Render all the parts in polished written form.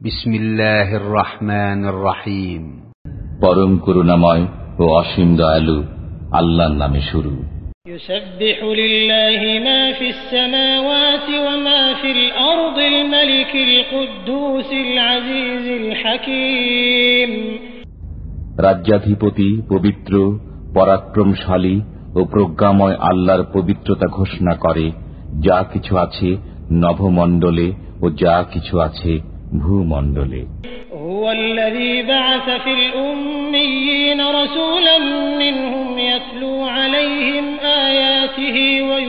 বিসমিল্লাহির রহমানির রহিম। পরম করুণাময় ও অসীম দয়ালু আল্লাহর নামে শুরু। ইউসাব্বিহু লিল্লাহি মা ফিস সামাওয়াতি ওয়া মা ফিল আরদিল মালিকিল কুদ্দুসিল আজিজিল হাকীম। রাজ্যাধিপতি পবিত্র, পরাক্রমশালী ও প্রজ্ঞাময় আল্লাহর পবিত্রতা ঘোষণা করে যা কিছু আছে নভমণ্ডলে ও যা কিছু আছে ভূমণ্ডলে। হুয়াল্লাযী বা'আসা ফিল উম্মিয়্যিনা রাসূলান মিনহুম ইয়াতলু আলাইহিম আয়াতিহি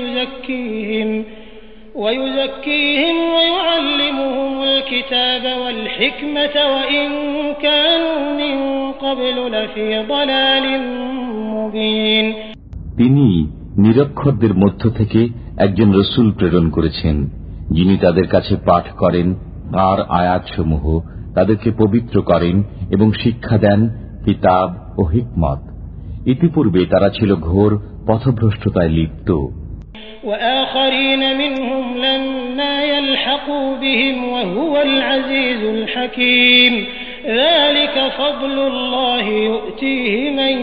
ওয়া ইউযাক্কিহিম ওয়া ইউআল্লিমুহুমুল কিতাবা ওয়াল হিকমাতা ওয়া ইন কানূ মিন ক্বাবলু লাফী দালালিন মুবিন। তিনি নিরক্ষরদের মধ্য থেকে একজন রাসূল প্রেরণ করেছেন, যিনি তাদের কাছে পাঠ করেন তাঁর আয়াতসমূহ, তাদেরকে পবিত্র করেন এবং শিক্ষা দেন কিতাব ও হিকমত। ইতিপূর্বে তারা ছিল ঘোর পথভ্রষ্টতায় লিপ্ত। وآخرين منهم لما يلحقوا بهم وهو العزيز الحكيم ذلك فضل الله يؤتيه من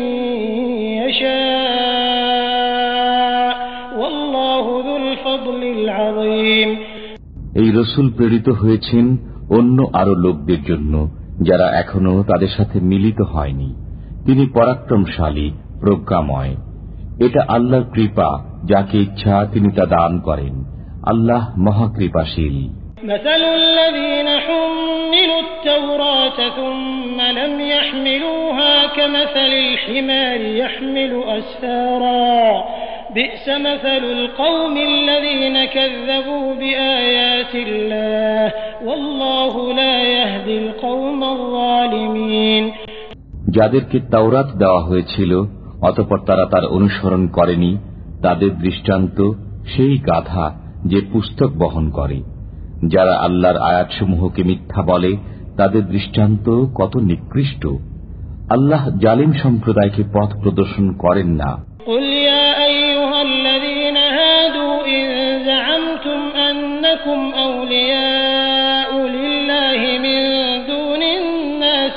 يشاء والله ذو الفضل العظيم। এই রাসূল প্রেরিত হয়েছেন অন্য আরো লোকদের জন্য যারা এখনো তাদের সাথে মিলিত হয়নি। তিনি পরাক্রমশালী, প্রজ্ঞাময়। এটা আল্লাহর কৃপা, যাকে ইচ্ছা তিনি তা দান করেন। আল্লাহ মহাকৃপাশীল। মাসালুল লাযীনা হুম্মিলুত তাওরাতা থুম্মা লাম ইয়াহমিলুহা কামাসালিল হিমারি ইয়াহমিলু আসফারা বি'সা মাসালুল কওমিল লাযীনা কাযযাবু বিআয়াতিল্লাহ ওয়াল্লাহু লা ইয়াহদিল কওমাল যালিমিন। যাদেরকে তাওরাত দেওয়া হয়েছিল অতঃপর তারা তার অনুসরণ করেনি, তাদের দৃষ্টান্ত সেই গাধা যে পুস্তক বহন করে। যারা আল্লাহর আয়াতসমূহকে মিথ্যা বলে তাদের দৃষ্টান্ত কত নিকৃষ্ট। আল্লাহ জালিম সম্প্রদায়কে পথ প্রদর্শন করেন না। قل يا أيها الذين هادوا إن زعمتم أنكم أولياء لله من دون الناس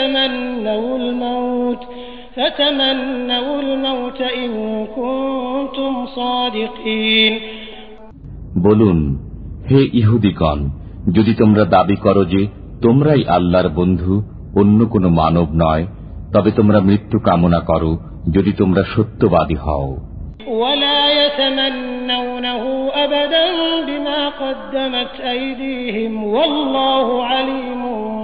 فتمنوا الموت إن كنتم صادقين। বলুন, হে ইহুদিগণ, যদি তোমরা দাবি করো যে তোমরাই আল্লাহর বন্ধু, অন্য কোনো মানব নয়, তবে তোমরা মৃত্যু কামনা করো যদি তোমরা সত্যবাদী হও। ولا يتمنونه أبدا بما قدمت أيديهم والله عليم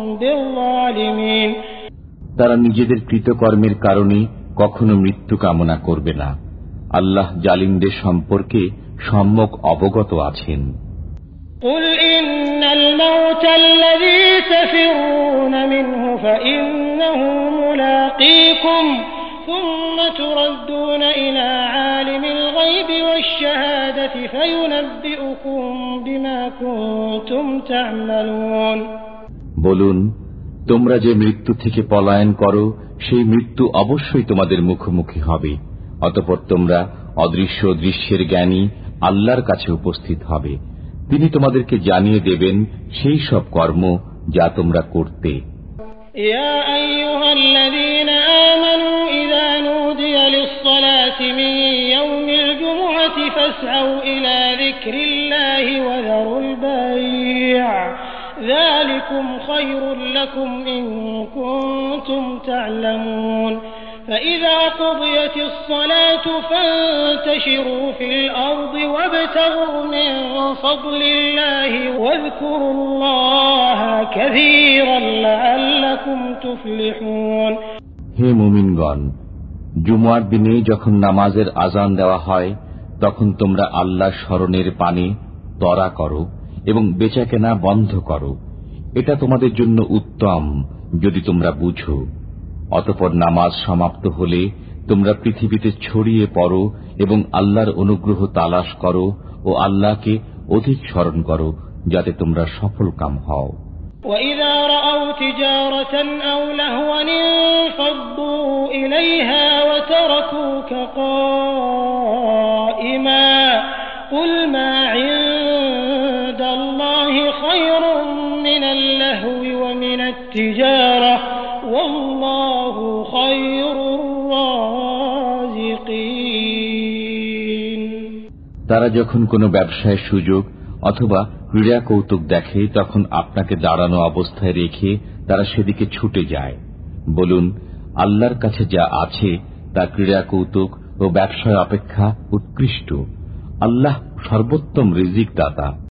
بالظالمين। তারা নিজেদের কৃতকর্মের কারণে কখনো মৃত্যু কামনা করবে না। আল্লাহ জালিমদের সম্পর্কে সম্যক অবগত আছেন। قل إن الموت الذي تفرون منه فإنه ملاقيكم ثم تردون إلى عالم الغيب والشهادة فينبئكم بما كنتم تعملون। বলুন, তোমরা যে মৃত্যু থেকে পলায়ন করো সেই মৃত্যু অবশ্যই তোমাদের মুখোমুখি হবে। অতঃপর তোমরা অদৃশ্য দৃশ্যের জ্ঞানী আল্লাহর কাছে উপস্থিত হবে। তিনি তোমাদেরকে জানিয়ে দেবেন সেই সব কর্ম যা তোমরা করতে। ইয়া আইয়ুহাল্লাযীনা আমানু ইযা নুদিয়া লিস-সালাতি মিন ইয়াউমিল জুমুআতি ফাসআউ ইলা যিকরিল্লাহি ওয়া যারুল বাই'। যালিকুম খায়রুল লাকুম ইন কুনতুম তা'লামুন। فإذا قضيت الصلاة فانتشروا في الأرض وابتغوا من فضل الله واذكروا الله كثيرا لعلكم تفلحون। হে মুমিনগণ, জুমার দিনে যখন নামাজের আযান দেওয়া হয় তখন তোমরা আল্লাহর স্মরণের পানে ত্বরা করো এবং বেচাকেনা বন্ধ করো। এটা তোমাদের জন্য উত্তম যদি তোমরা বুঝো। অতঃপর নামাজ সমাপ্ত হলে তোমরা পৃথিবীতে ছড়িয়ে পড়ো এবং আল্লাহর অনুগ্রহ তালাশ করো ও আল্লাহকে অধিক স্মরণ করো যাতে তোমরা সফলকাম হও। وَإِذَا رَأَوْا تِجَارَةً أَوْ لَهْوًا انفَضُّوا إِلَيْهَا وَتَرَكُوكَ قَائِمًا قُلْ مَا عِندَ اللَّهِ خَيْرٌ مِنَ اللَّهْوِ التجارة والله خير الرازقين তারা যখন কোনো ব্যবসায়ের সুযোগ অথবা ক্রীড়া কৌতুক দেখে তখন আপনাকে দাঁড়ানো অবস্থায় রেখে তারা সেদিকে ছুটে যায়। বলুন, আল্লাহর কাছে যা আছে তা ক্রীড়া কৌতুক ও ব্যবসায় অপেক্ষা উৎকৃষ্ট। আল্লাহ সর্বোত্তম রিজিক দাতা।